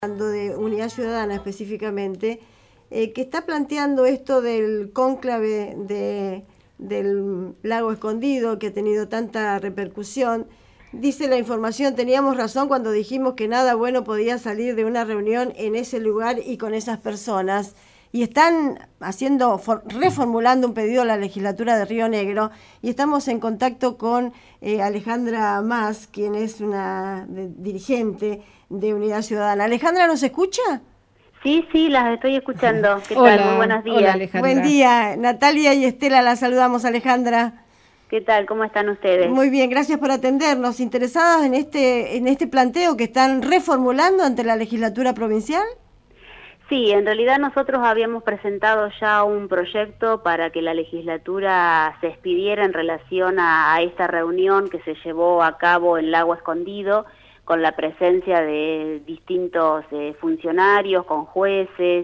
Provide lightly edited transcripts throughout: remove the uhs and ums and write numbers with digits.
Hablando de Unidad Ciudadana específicamente, que está planteando esto del cónclave del Lago Escondido, que ha tenido tanta repercusión. Dice la información, teníamos razón cuando dijimos que nada bueno podía salir de una reunión en ese lugar y con esas personas. Y están reformulando un pedido a la legislatura de Río Negro, y estamos en contacto con Alejandra Mas, quien es una dirigente de Unidad Ciudadana. Alejandra, ¿nos escucha? Sí, sí, las estoy escuchando. ¿Qué Hola, tal? Muy buenos días. hola Alejandra. Buen día, Natalia y Estela, la saludamos, Alejandra. ¿Qué tal? ¿Cómo están ustedes? Muy bien, gracias por atendernos. ¿Interesadas en este planteo que están reformulando ante la legislatura provincial? Sí, en realidad nosotros habíamos presentado ya un proyecto para que la legislatura se expidiera en relación a esta reunión que se llevó a cabo en Lago Escondido, con la presencia de distintos funcionarios, con jueces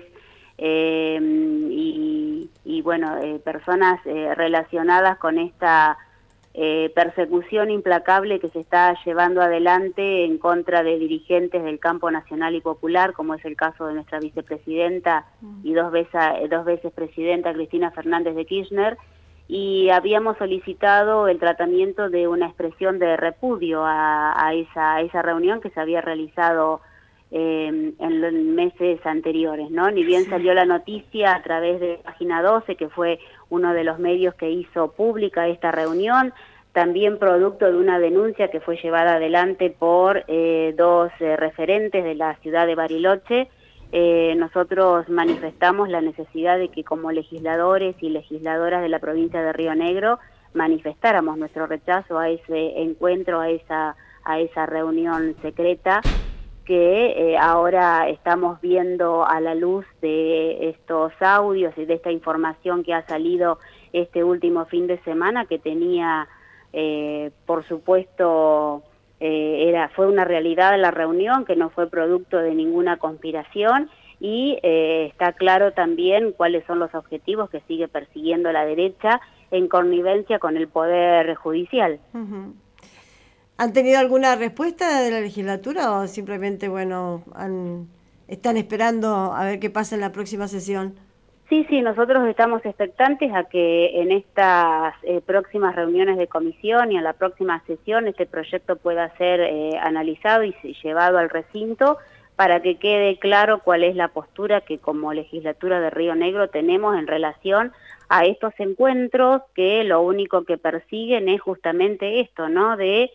y bueno, personas relacionadas con esta persecución implacable que se está llevando adelante en contra de dirigentes del campo nacional y popular, como es el caso de nuestra vicepresidenta y dos veces presidenta Cristina Fernández de Kirchner, y habíamos solicitado el tratamiento de una expresión de repudio a esa reunión que se había realizado en los meses anteriores, ¿no? Ni bien salió la noticia a través de Página 12, que fue uno de los medios que hizo pública esta reunión, también producto de una denuncia que fue llevada adelante por dos referentes de la ciudad de Bariloche. Nosotros manifestamos la necesidad de que como legisladores y legisladoras de la provincia de Río Negro manifestáramos nuestro rechazo a ese encuentro, a esa reunión secreta que ahora estamos viendo a la luz de estos audios y de esta información que ha salido este último fin de semana, que tenía, por supuesto, fue una realidad la reunión, que no fue producto de ninguna conspiración, y está claro también cuáles son los objetivos que sigue persiguiendo la derecha en connivencia con el Poder Judicial. Uh-huh. ¿Han tenido alguna respuesta de la legislatura o simplemente, bueno, están esperando a ver qué pasa en la próxima sesión? Sí, nosotros estamos expectantes a que en estas próximas reuniones de comisión y en la próxima sesión este proyecto pueda ser analizado y llevado al recinto para que quede claro cuál es la postura que como legislatura de Río Negro tenemos en relación a estos encuentros, que lo único que persiguen es justamente esto, ¿no? De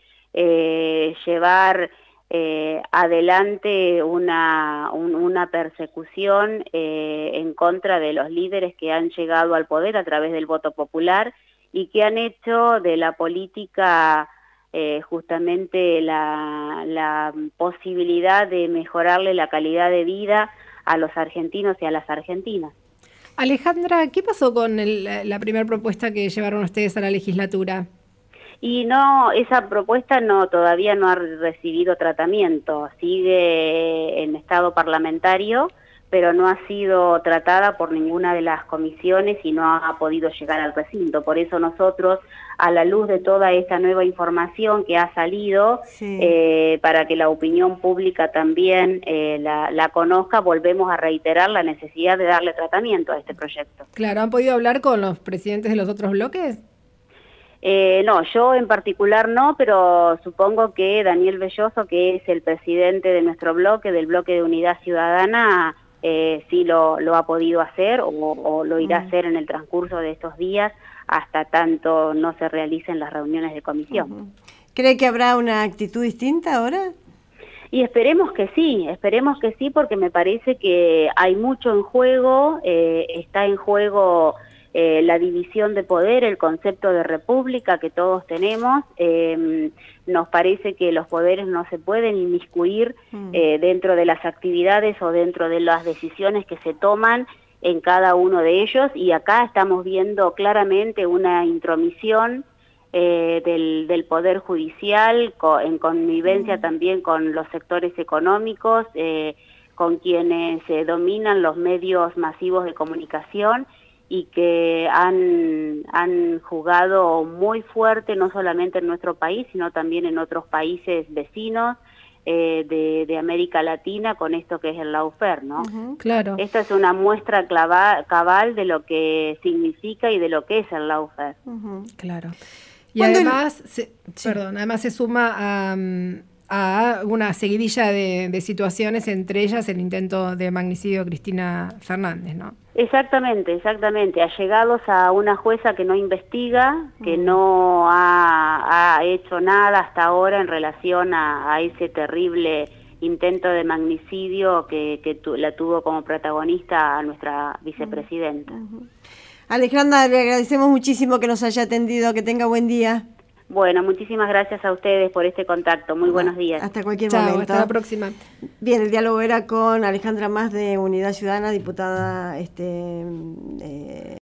llevar adelante una persecución en contra de los líderes que han llegado al poder a través del voto popular y que han hecho de la política justamente la posibilidad de mejorarle la calidad de vida a los argentinos y a las argentinas. Alejandra, ¿qué pasó con la primera propuesta que llevaron ustedes a la legislatura? Y no, esa propuesta todavía no ha recibido tratamiento, sigue en estado parlamentario, pero no ha sido tratada por ninguna de las comisiones y no ha podido llegar al recinto. Por eso nosotros, a la luz de toda esta nueva información que ha salido, sí, para que la opinión pública también la conozca, volvemos a reiterar la necesidad de darle tratamiento a este proyecto. Claro, ¿han podido hablar con los presidentes de los otros bloques? No, yo en particular no, pero supongo que Daniel Belloso, que es el presidente de nuestro bloque, del bloque de Unidad Ciudadana, sí lo ha podido hacer o lo irá a hacer en el transcurso de estos días, hasta tanto no se realicen las reuniones de comisión. ¿Cree que habrá una actitud distinta ahora? Y esperemos que sí, porque me parece que hay mucho en juego, está en juego la división de poder, el concepto de república que todos tenemos. Nos parece que los poderes no se pueden inmiscuir dentro de las actividades o dentro de las decisiones que se toman en cada uno de ellos, y acá estamos viendo claramente una intromisión del Poder Judicial, en connivencia también con los sectores económicos, con quienes dominan los medios masivos de comunicación, y que han jugado muy fuerte, no solamente en nuestro país, sino también en otros países vecinos, de América Latina con esto que es el lawfare, ¿no? Claro. Esta es una muestra cabal de lo que significa y de lo que es el lawfare. Claro. Y además, además se suma a una seguidilla de situaciones, entre ellas el intento de magnicidio de Cristina Fernández, ¿no? Exactamente, allegados a una jueza que no investiga, que no ha hecho nada hasta ahora en relación a ese terrible intento de magnicidio que la tuvo como protagonista a nuestra vicepresidenta. Alejandra, le agradecemos muchísimo que nos haya atendido, que tenga buen día. Bueno, muchísimas gracias a ustedes por este contacto. Muy buenos días. Hasta cualquier momento. Hasta la próxima. Bien, el diálogo era con Alejandra Mas de Unidad Ciudadana, diputada